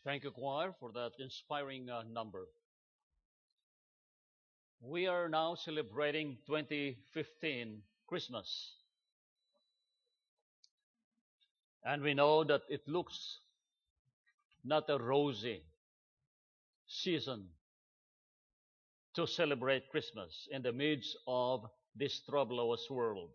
Thank you, choir, for that inspiring number. We are now celebrating 2015 Christmas, and we know that it looks not a rosy season to celebrate Christmas in the midst of this troublous world.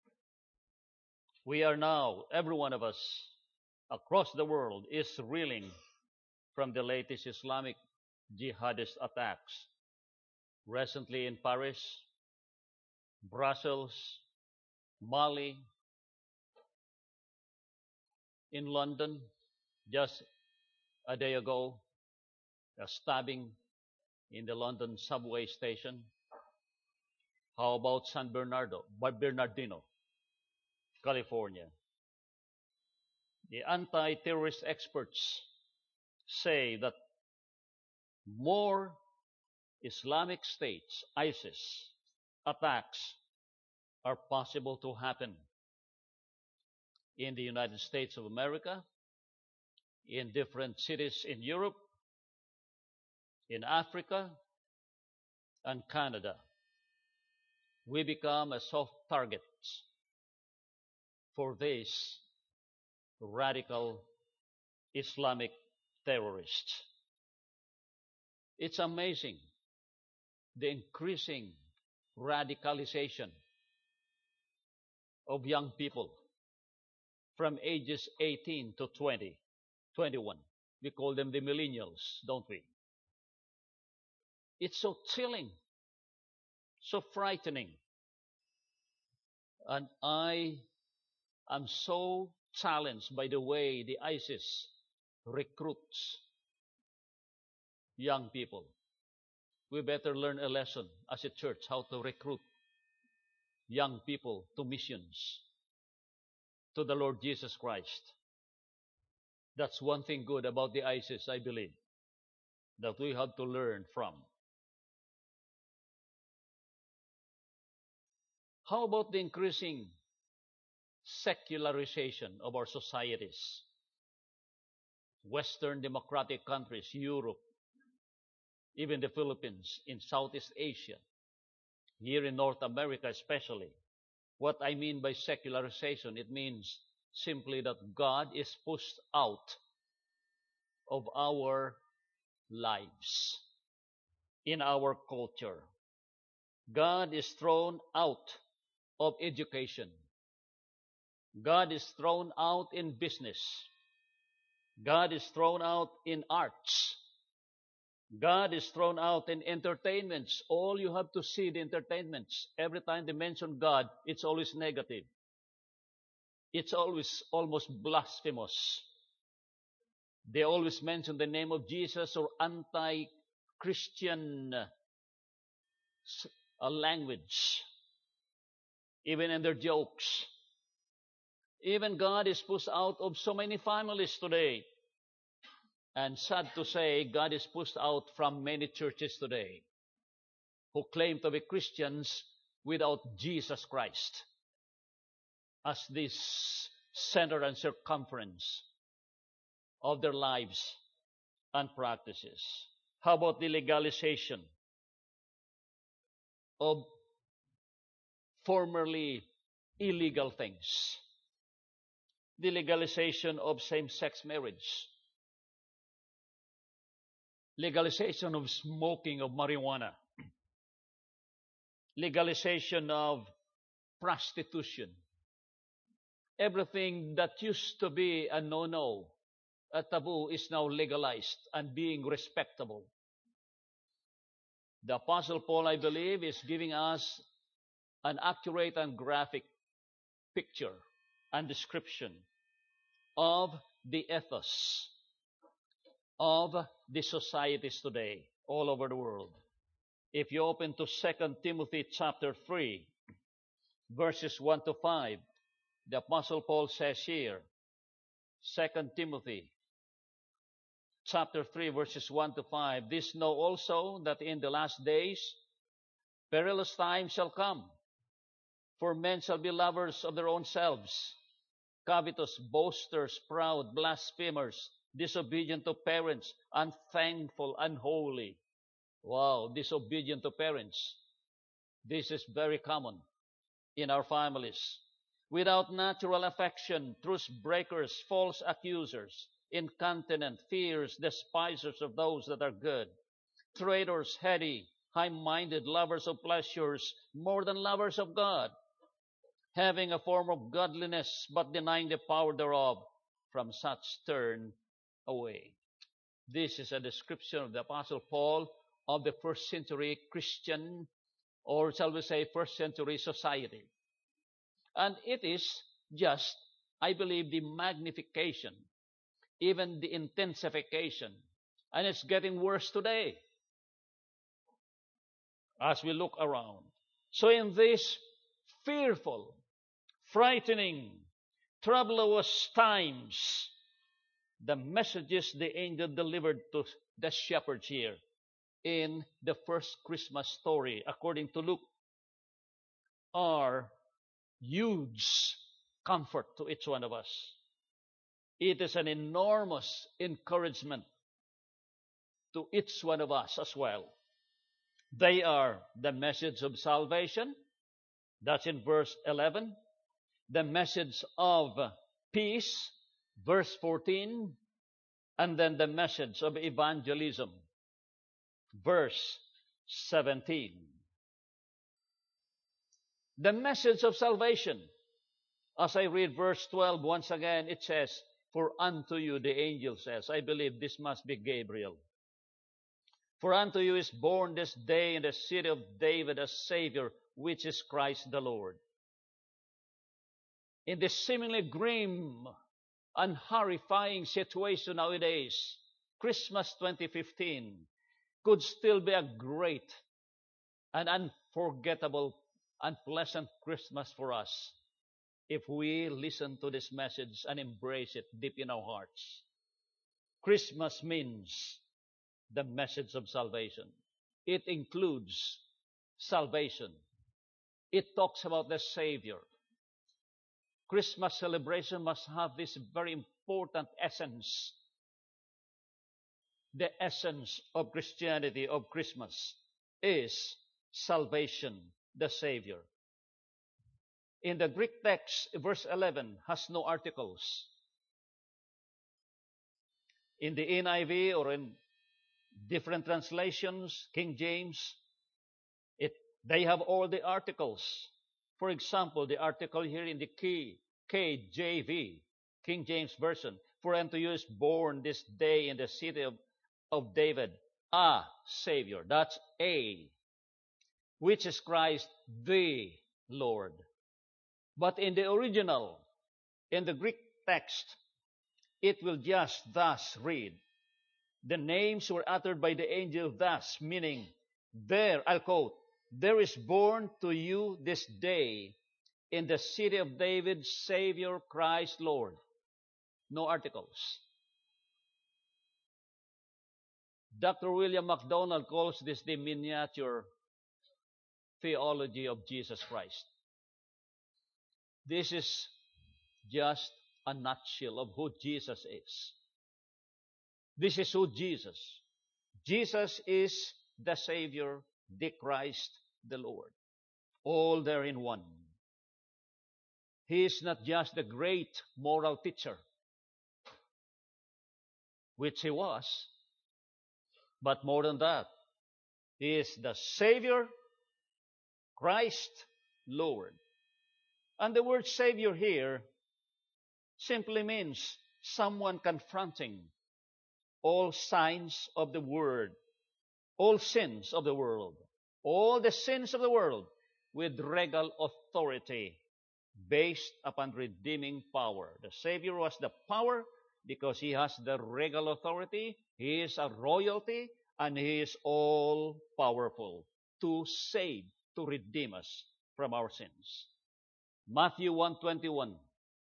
We are now, every one of us across the world, is reeling from the latest Islamic jihadist attacks. Recently in Paris, Brussels, Mali, in London, just a day ago, a stabbing in the London subway station. How about Bernardino, California? The anti-terrorist experts say that more Islamic states, ISIS, attacks are possible to happen in the United States of America, in different cities in Europe, in Africa, and Canada. We become a soft target for these radical Islamic terrorists. It's amazing the increasing radicalization of young people from ages 18 to 20, 21. We call them the millennials, don't we? It's so chilling, so frightening. And I am so challenged by the way the ISIS recruits young people. We better learn a lesson as a church how to recruit young people to missions, to the Lord Jesus Christ. That's one thing good about the ISIS, I believe, that we have to learn from. How about the increasing secularization of our societies? Western democratic countries, Europe, even the Philippines, in Southeast Asia, here in North America especially. What I mean by secularization, it means simply that God is pushed out of our lives, in our culture. God is thrown out of education. God is thrown out in business. God is thrown out in arts. God is thrown out in entertainments. All you have to see the entertainments. Every time they mention God, it's always negative. It's always almost blasphemous. They always mention the name of Jesus or anti-Christian language, even in their jokes. Even God is pushed out of so many families today. And sad to say, God is pushed out from many churches today who claim to be Christians without Jesus Christ as this center and circumference of their lives and practices. How about the legalization of formerly illegal things? The legalization of same-sex marriage. Legalization of smoking of marijuana. Legalization of prostitution. Everything that used to be a no-no, a taboo, is now legalized and being respectable. The Apostle Paul, I believe, is giving us an accurate and graphic picture and description of the ethos of the societies today all over the world. If you open to 2 Timothy chapter 3, verses 1 to 5, the Apostle Paul says here, 2 Timothy chapter 3, verses 1 to 5, "This know also, that in the last days perilous times shall come. For men shall be lovers of their own selves, covetous, boasters, proud, blasphemers, disobedient to parents, unthankful, unholy. Wow, disobedient to parents. This is very common in our families. Without natural affection, truce breakers, false accusers, incontinent, fierce, despisers of those that are good, traitors, heady, high-minded, lovers of pleasures, more than lovers of God, having a form of godliness, but denying the power thereof, from such turn away. This is a description of the Apostle Paul of the first century Christian, or shall we say, first century society. And it is just, I believe, the magnification, even the intensification. And it's getting worse today as we look around. So in this fearful, frightening, troublous times, the messages the angel delivered to the shepherds here in the first Christmas story, according to Luke, are huge comfort to each one of us. It is an enormous encouragement to each one of us as well. They are the message of salvation, that's in verse 11, the message of peace, verse 14, and then the message of evangelism, verse 17. The message of salvation. As I read verse 12, once again, it says, "For unto you," the angel says, I believe this must be Gabriel. "For unto you is born this day in the city of David a Savior, which is Christ the Lord." In this seemingly grim and horrifying situation nowadays, Christmas 2015 could still be a great and unforgettable and pleasant Christmas for us if we listen to this message and embrace it deep in our hearts. Christmas means the message of salvation. It includes salvation. It talks about the Savior. Christmas celebration must have this very important essence. The essence of Christianity, of Christmas, is salvation, the Savior. In the Greek text, verse 11 has no articles. In the NIV or in different translations, King James, they have all the articles. For example, the article here in the KJV, King James Version, "For unto you is born this day in the city of David a Savior." That's a, which is Christ the Lord. But in the original, in the Greek text, it will just thus read, "The names were uttered by the angel thus," meaning, there, I'll quote, "there is born to you this day in the city of David, Savior, Christ Lord." No articles. Dr. William MacDonald calls this the miniature theology of Jesus Christ. This is just a nutshell of who Jesus is. This is who Jesus. Jesus is the Savior, the Christ, the Lord. All there in one. He is not just the great moral teacher, which he was, but more than that, he is the Savior, Christ, Lord. And the word Savior here simply means someone confronting all signs of the world, all sins of the world, all the sins of the world with regal authority based upon redeeming power. The Savior was the power because he has the regal authority, he is a royalty, and he is all powerful to save, to redeem us from our sins. Matthew 1:21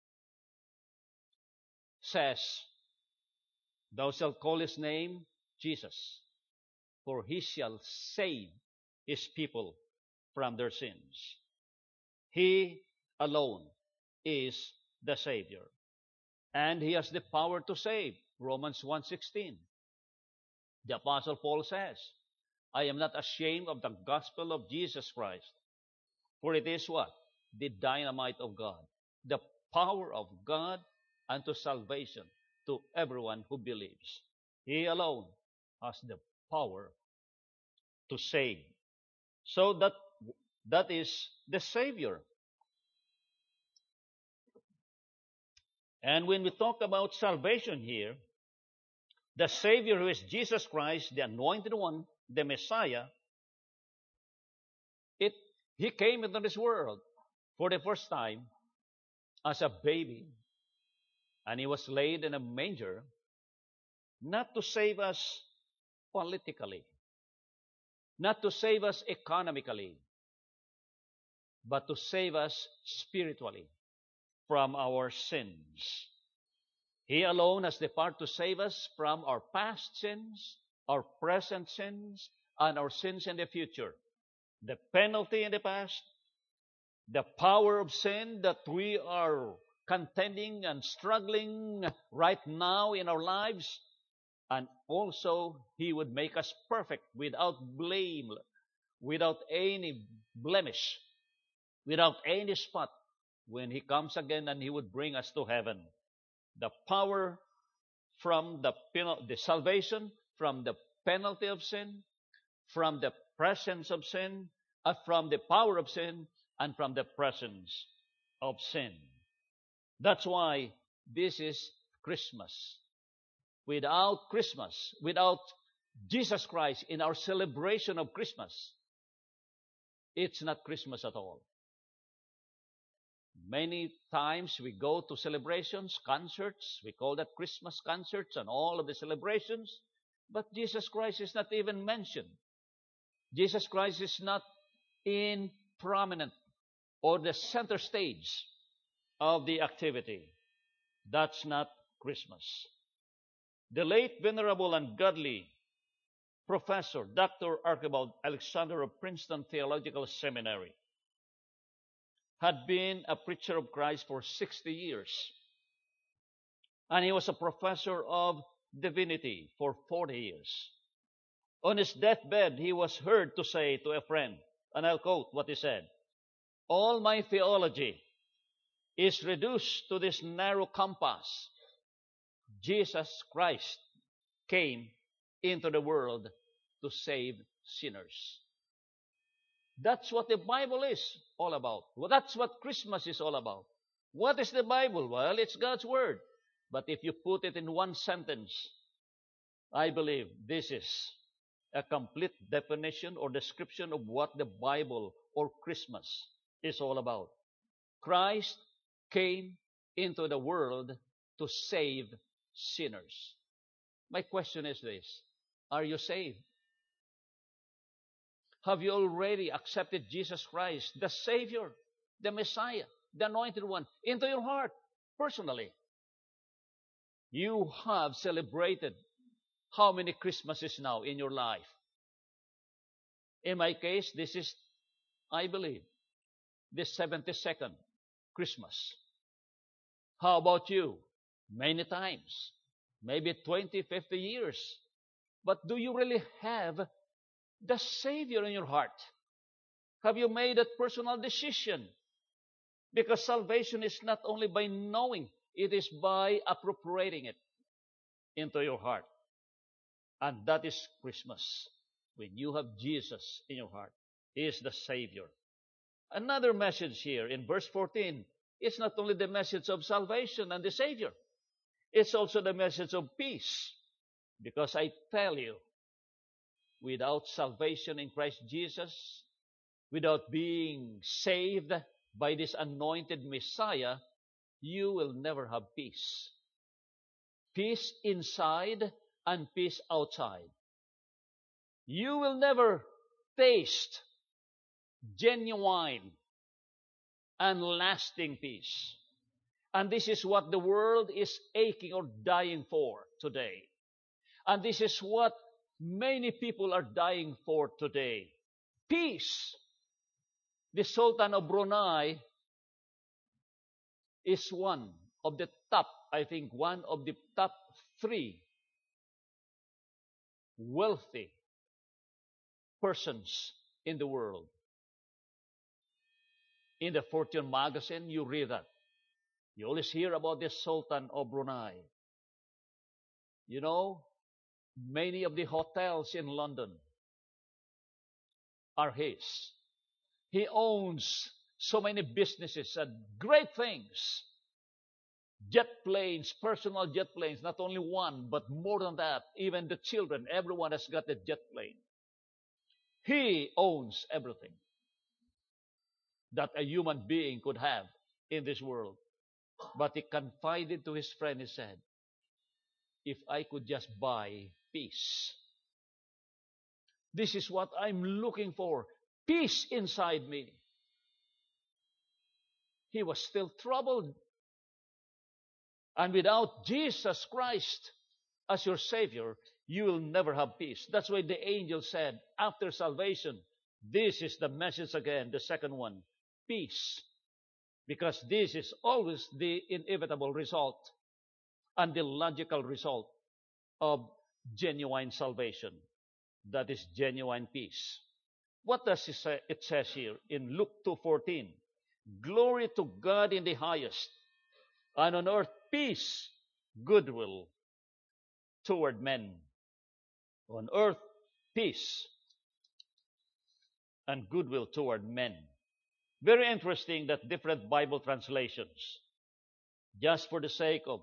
says, "Thou shalt call his name Jesus, for he shall save his people from their sins." He alone is the Savior, and he has the power to save. Romans 1:16. The Apostle Paul says, I am not ashamed of the gospel of Jesus Christ, for it is what? The dynamite of God, the power of God unto salvation to everyone who believes. He alone has the power to save. So that is the Savior. And when we talk about salvation here, the Savior who is Jesus Christ, the Anointed One, the Messiah, he came into this world for the first time as a baby, and he was laid in a manger, not to save us politically, not to save us economically, but to save us spiritually from our sins. He alone has the power to save us from our past sins, our present sins, and our sins in the future. The penalty in the past, the power of sin that we are contending and struggling right now in our lives, and also He would make us perfect without blame, without any blemish, without any spot when He comes again and He would bring us to heaven. The power from the salvation from the penalty of sin, from the presence of sin, from the power of sin, and from the presence of sin. That's why this is Christmas. Without Christmas, without Jesus Christ in our celebration of Christmas, it's not Christmas at all. Many times we go to celebrations, concerts, we call that Christmas concerts and all of the celebrations, but Jesus Christ is not even mentioned. Jesus Christ is not in prominent or the center stage of the activity. That's not Christmas. The late venerable and godly Professor Dr. Archibald Alexander of Princeton Theological Seminary had been a preacher of Christ for 60 years. And he was a professor of divinity for 40 years. On his deathbed, he was heard to say to a friend, and I'll quote what he said, all my theology is reduced to this narrow compass. Jesus Christ came into the world to save sinners. That's what the Bible is all about. Well, that's what Christmas is all about. What is the Bible? Well, it's God's Word. But if you put it in one sentence, I believe this is a complete definition or description of what the Bible or Christmas is all about. Christ came into the world to save sinners. My question is this: are you saved? Have you already accepted Jesus Christ, the Savior, the Messiah, the Anointed One, into your heart personally? You have celebrated how many Christmases now in your life? In my case, this is, I believe, the 72nd Christmas. How about you? Many times, maybe 20, 50 years. But do you really have the Savior in your heart? Have you made that personal decision? Because salvation is not only by knowing, it is by appropriating it into your heart. And that is Christmas. When you have Jesus in your heart, He is the Savior. Another message here in verse 14, it's not only the message of salvation and the Savior, it's also the message of peace. Because I tell you, without salvation in Christ Jesus, without being saved by this anointed Messiah, you will never have peace. Peace inside and peace outside. You will never taste genuine and lasting peace. And this is what the world is aching or dying for today. And this is what many people are dying for today. Peace. The Sultan of Brunei is one of the top three wealthy persons in the world. In the Fortune magazine, you read that. You always hear about the Sultan of Brunei. You know, many of the hotels in London are his. He owns so many businesses and great things. Jet planes, personal jet planes, not only one, but more than that. Even the children, everyone has got a jet plane. He owns everything that a human being could have in this world. But he confided to his friend, he said, if I could just buy peace. This is what I'm looking for. Peace inside me. He was still troubled. And without Jesus Christ as your Savior, you will never have peace. That's why the angel said, after salvation, this is the message again, the second one, peace. Because this is always the inevitable result and the logical result of genuine salvation. That is genuine peace. What does it say? It says here in Luke 2:14, glory to God in the highest, and on earth peace, goodwill toward men. On earth peace and goodwill toward men. Very interesting that different Bible translations, just for the sake of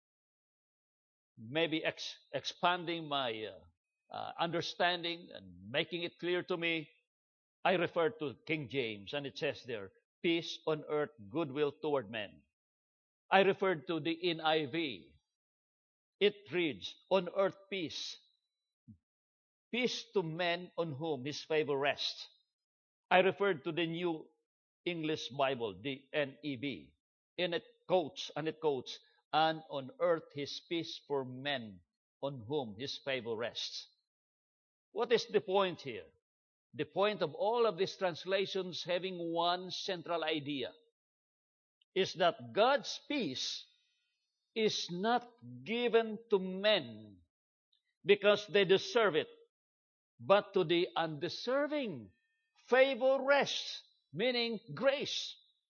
maybe expanding my understanding and making it clear to me, I refer to King James, and it says there, peace on earth, goodwill toward men. I referred to the NIV. It reads, on earth peace, peace to men on whom his favor rests. I referred to the New English Bible, the NEB. And it quotes, and on earth his peace for men on whom his favor rests. What is the point here? The point of all of these translations having one central idea is that God's peace is not given to men because they deserve it, but to the undeserving. Favor rests, meaning grace.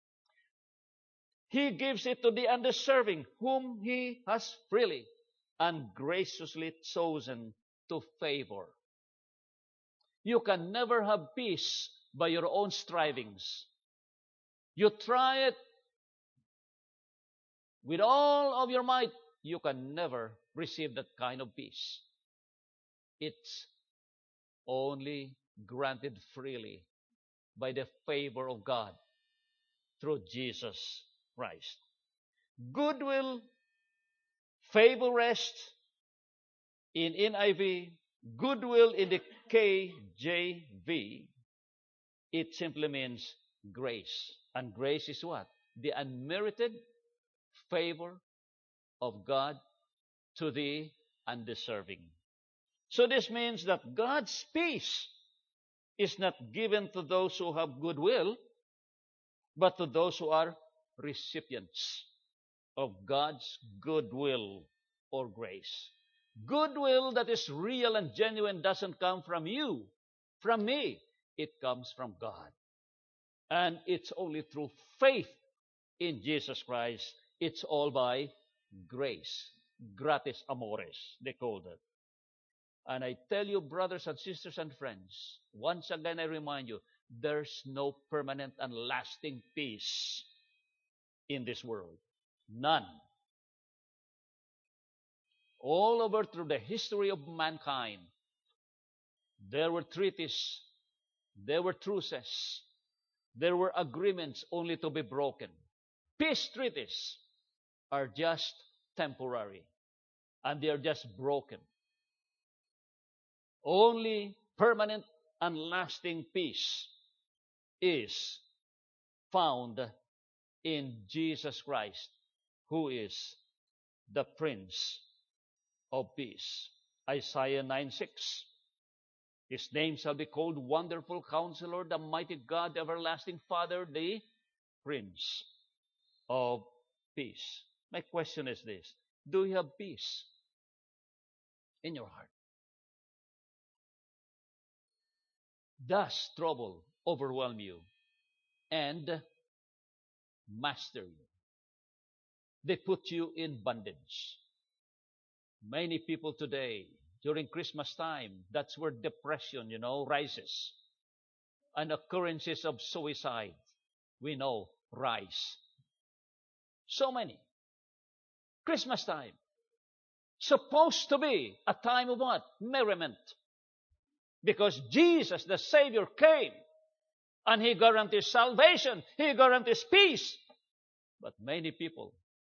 He gives it to the undeserving, whom he has freely and graciously chosen to favor. You can never have peace by your own strivings. You try it with all of your might, you can never receive that kind of peace. It's only granted freely by the favor of God through Jesus Christ. Goodwill, favor rest in NIV, goodwill in the KJV. It simply means grace. And grace is what? The unmerited favor of God to the undeserving. So this means that God's peace is not given to those who have goodwill, but to those who are recipients of God's goodwill or grace. Goodwill that is real and genuine doesn't come from you, from me. It comes from God. And it's only through faith in Jesus Christ. It's all by grace. Gratis amores, they called it. And I tell you, brothers and sisters and friends, once again I remind you, there's no permanent and lasting peace in this world. None. All over through the history of mankind, there were treaties, there were truces, there were agreements only to be broken. Peace treaties are just temporary, and they are just broken. Only permanent and lasting peace is found in Jesus Christ, who is the Prince of Peace. Isaiah 9:6. His name shall be called Wonderful Counselor, the Mighty God, the Everlasting Father, the Prince of Peace. My question is this: do you have peace in your heart. Does trouble overwhelm you and master you? They put you in bondage. Many people today, during Christmas time, that's where depression, rises. And occurrences of suicide, we know, rise. So many. Christmas time. Supposed to be a time of what? Merriment. Because Jesus, the Savior, came. And He guarantees salvation. He guarantees peace. But many people,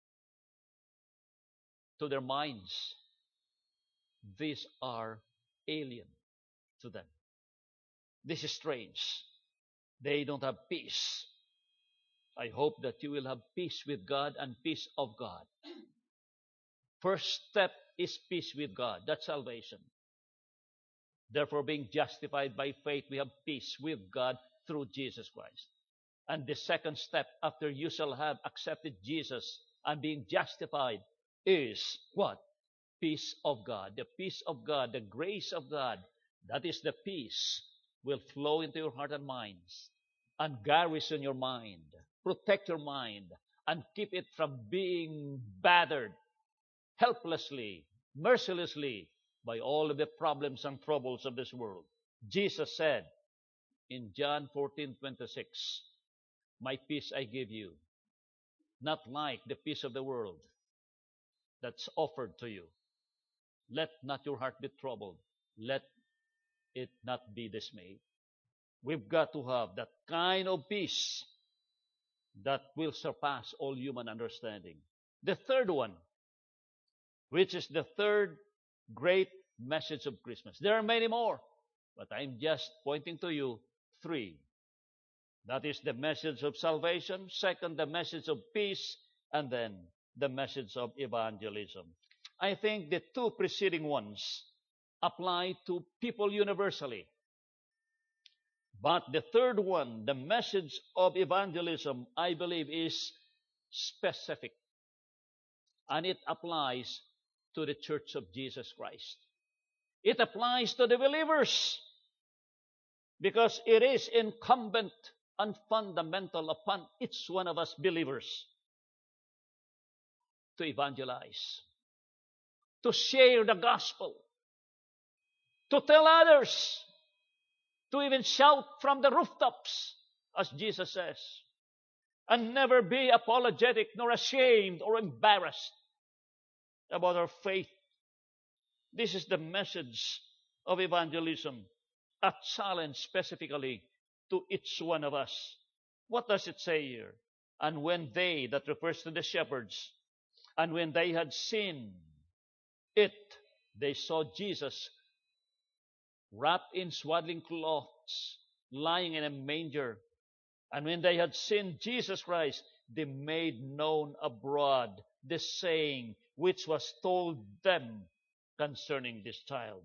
to their minds, these are alien to them. This is strange. They don't have peace. I hope that you will have peace with God and peace of God. First step is peace with God. That's salvation. Therefore, being justified by faith, we have peace with God through Jesus Christ. And the second step, after you shall have accepted Jesus and being justified, is what? Peace of God. The peace of God, the grace of God, that is the peace, will flow into your heart and minds and garrison your mind, protect your mind, and keep it from being battered helplessly, mercilessly by all of the problems and troubles of this world. Jesus said in John 14:26, "My peace I give you, not like the peace of the world that's offered to you. Let not your heart be troubled. Let it not be dismayed." We've got to have that kind of peace that will surpass all human understanding. The third one, which is the third great message of Christmas. There are many more, but I'm just pointing to you three. That is the message of salvation. Second, the message of peace. And then the message of evangelism. I think the two preceding ones apply to people universally. But the third one, the message of evangelism, I believe is specific. And it applies to the Church of Jesus Christ. It applies to the believers because it is incumbent and fundamental upon each one of us believers to evangelize, to share the gospel, to tell others, to even shout from the rooftops, as Jesus says, and never be apologetic nor ashamed or embarrassed about our faith. This is the message of evangelism, a challenge specifically to each one of us. What does it say here? And when they, that refers to the shepherds, and when they had seen it, they saw Jesus wrapped in swaddling cloths, lying in a manger. And when they had seen Jesus Christ, they made known abroad the saying which was told them concerning this child.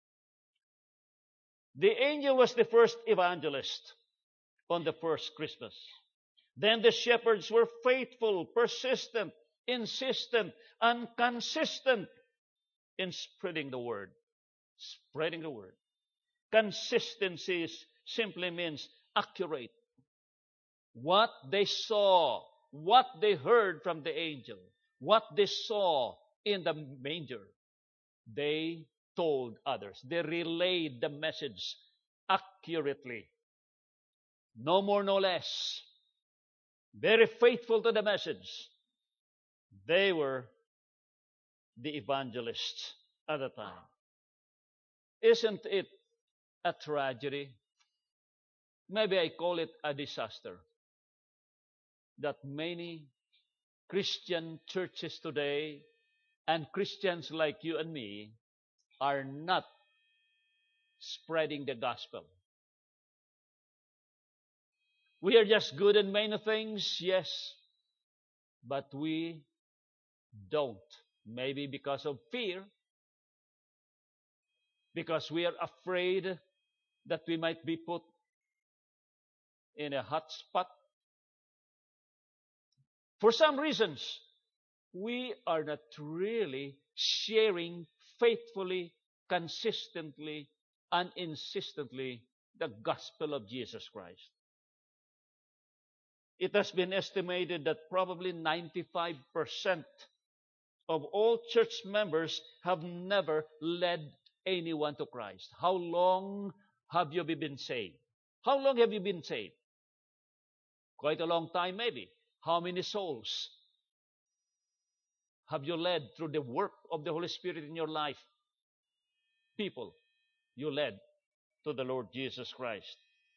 The angel was the first evangelist on the first Christmas. Then the shepherds were faithful, persistent, insistent, and consistent in spreading the word. Spreading the word. Consistency simply means accurate. What they saw, what they heard from the angel, what they saw in the manger, they told others. They relayed the message accurately. No more, no less. Very faithful to the message. They were the evangelists at the time. Isn't it a tragedy? Maybe I call it a disaster that many Christian churches today and Christians like you and me are not spreading the gospel. We are just good in many things, yes, but we don't. Maybe because of fear, because we are afraid that we might be put in a hot spot. For some reasons, we are not really sharing faithfully, consistently, and insistently the gospel of Jesus Christ. It has been estimated that probably 95% of all church members have never led anyone to Christ. How long have you been saved? How long have you been saved? Quite a long time, maybe. How many souls have you led through the work of the Holy Spirit in your life? People you led to the Lord Jesus Christ.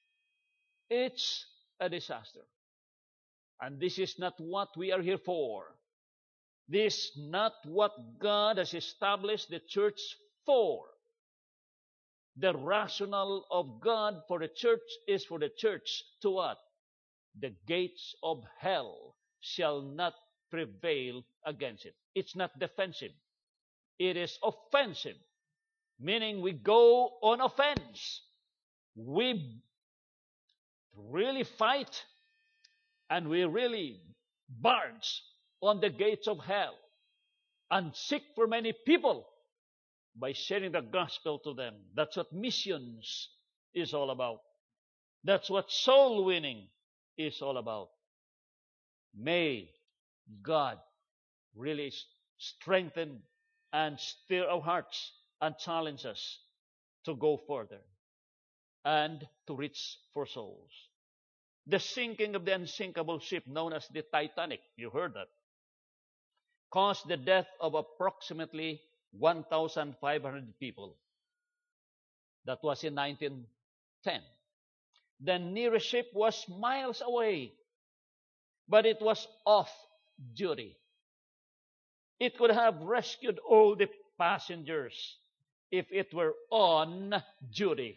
It's a disaster. And this is not what we are here for. This is not what God has established the church for. The rationale of God for the church is for the church to what? The gates of hell shall not prevail against it. It's not defensive. It is offensive, meaning we go on offense. We really fight and we really barge on the gates of hell and seek for many people by sharing the gospel to them. That's what missions is all about. That's what soul winning is all about. May God really strengthen and stir our hearts and challenge us to go further and to reach for souls. The sinking of the unsinkable ship known as the Titanic, you heard that, caused the death of approximately 1,500 people. That was in 1910. The nearest ship was miles away, but it was off duty. It could have rescued all the passengers if it were on duty.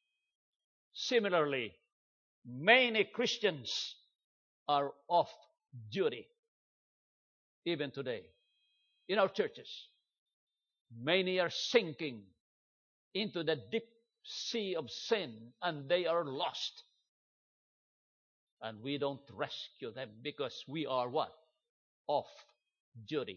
Similarly, many Christians are off duty. Even today, in our churches, many are sinking into the deep sea of sin and they are lost. And we don't rescue them because we are what? Off duty.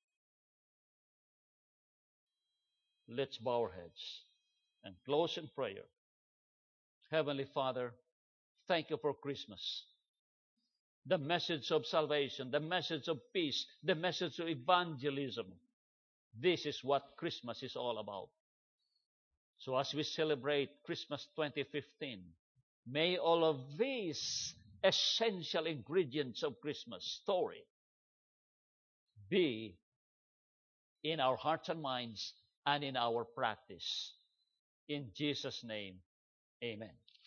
Let's bow our heads and close in prayer. Heavenly Father, thank you for Christmas. The message of salvation, the message of peace, the message of evangelism. This is what Christmas is all about. So as we celebrate Christmas 2015, may all of these essential ingredients of Christmas story be in our hearts and minds and in our practice. In Jesus' name, amen.